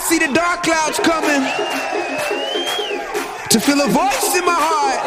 see the dark clouds coming, to feel a voice in my heart.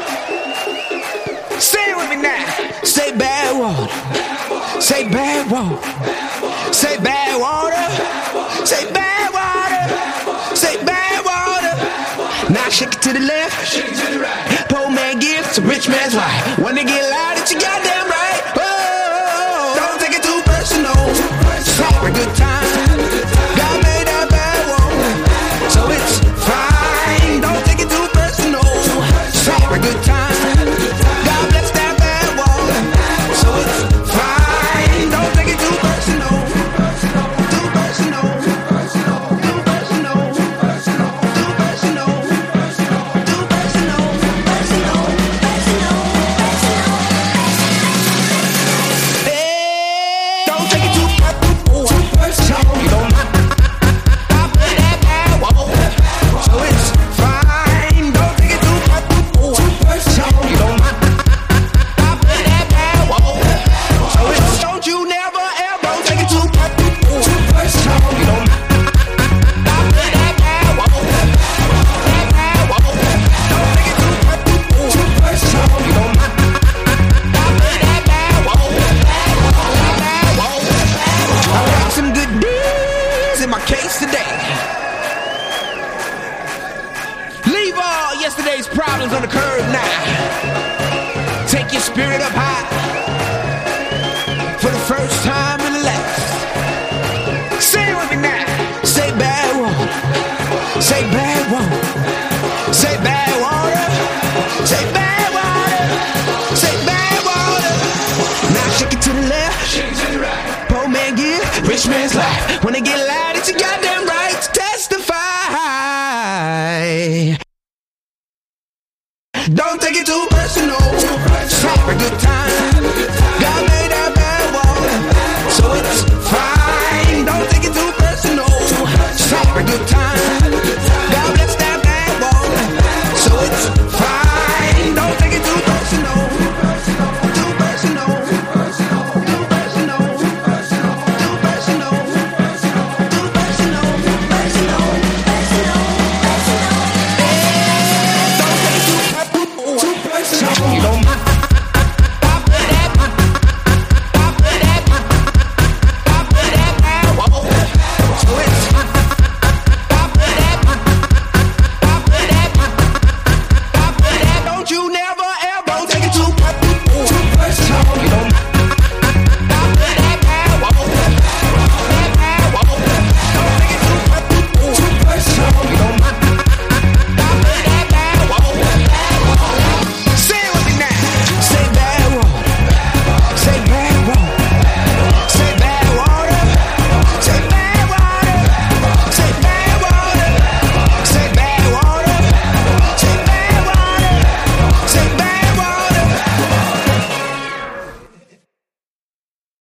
Say it with me now. Say bad water. Say bad water. Say bad water. Say bad water. Say bad water. Now shake it to the left, shake it to the right. Poor man gives to rich man's wife. When they get loud, it's your goddamn right. Oh, don't take it too personal. Just have a good time. God made that bad water, so it's fine. Don't take it too personal. Just have a good time. God bless that bad water, so it's fine. Don't take it too personal. Too personal. Too personal. Too personal. Too personal. Too personal. Too personal. Hey, don't take it too personal. You don't mind. God bless that bad water, so it's fine. Don't take it too personal. You don't mind. God bless that bad water, so it's don't you never ever don't take it too personal. You don't mind. God bless that bad water, that bad water. Don't take it too personal. You don't mind. God bless that bad water, that bad water. I got some good deeds in my case today. Leave all yesterday's problems on the curb now. Take your spirit up high for the first time and the last. Say it with me now. Say bad water. Say bad water. Say bad water. Say bad water. Say bad water. Now shake it to the left, shake it to the right. Poor man give, rich man's life. When they get loud, it's your goddamn right to testify. Don't take it too personal. Just have a good time. God made that bad water, so it's fine. Don't take